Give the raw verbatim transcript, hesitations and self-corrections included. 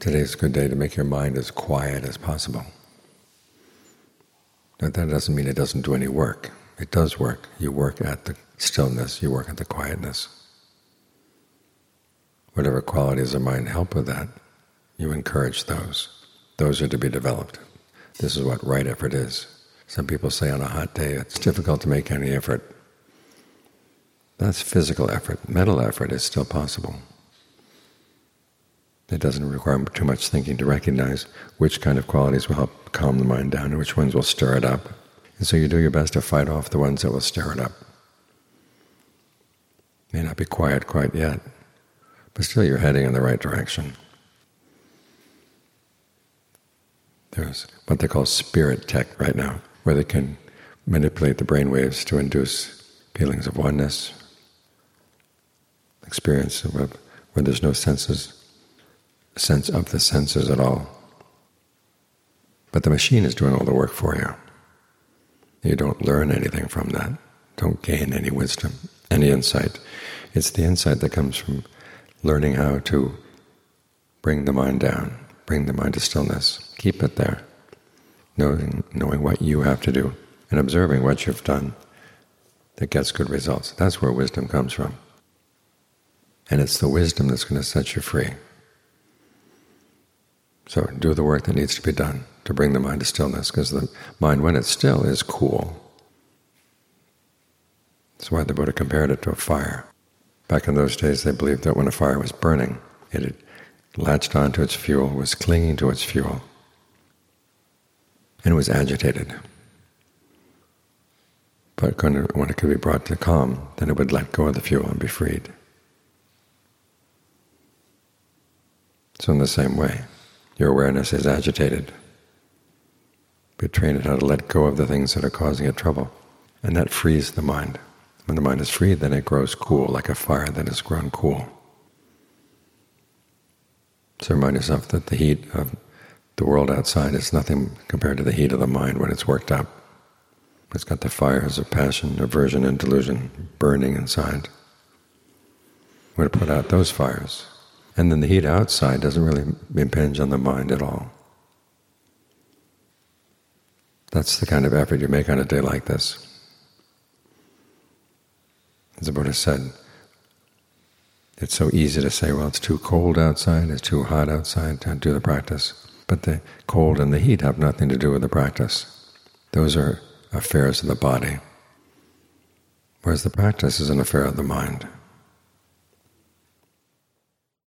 today's a good day to make your mind as quiet as possible. But that doesn't mean it doesn't do any work. It does work. You work at the stillness, you work at the quietness. Whatever qualities of mind help with that, you encourage those. Those are to be developed. This is what right effort is. Some people say on a hot day it's difficult to make any effort. That's physical effort. Mental effort is still possible. It doesn't require too much thinking to recognize which kind of qualities will help calm the mind down and which ones will stir it up. And so you do your best to fight off the ones that will stir it up. May not be quiet quite yet, but still you're heading in the right direction. There's what they call spirit tech right now, where they can manipulate the brain waves to induce feelings of oneness, experience of where there's no senses, sense of the senses at all. But the machine is doing all the work for you. You don't learn anything from that, don't gain any wisdom, any insight. It's the insight that comes from learning how to bring the mind down, bring the mind to stillness, keep it there, knowing, knowing what you have to do, and observing what you've done that gets good results. That's where wisdom comes from. And it's the wisdom that's going to set you free. So do the work that needs to be done to bring the mind to stillness, because the mind, when it's still, is cool. That's why the Buddha compared it to a fire. Back in those days, they believed that when a fire was burning, it had latched onto its fuel, was clinging to its fuel, and was agitated. But when it could be brought to calm, then it would let go of the fuel and be freed. So in the same way, your awareness is agitated. But train it how to let go of the things that are causing it trouble, and that frees the mind. When the mind is freed, then it grows cool, like a fire that has grown cool. So remind yourself that the heat of the world outside is nothing compared to the heat of the mind when it's worked up. It's got the fires of passion, aversion, and delusion burning inside. We're to put out those fires. And then the heat outside doesn't really impinge on the mind at all. That's the kind of effort you make on a day like this. As the Buddha said, it's so easy to say, well, it's too cold outside, it's too hot outside to do the practice. But the cold and the heat have nothing to do with the practice. Those are affairs of the body, whereas the practice is an affair of the mind.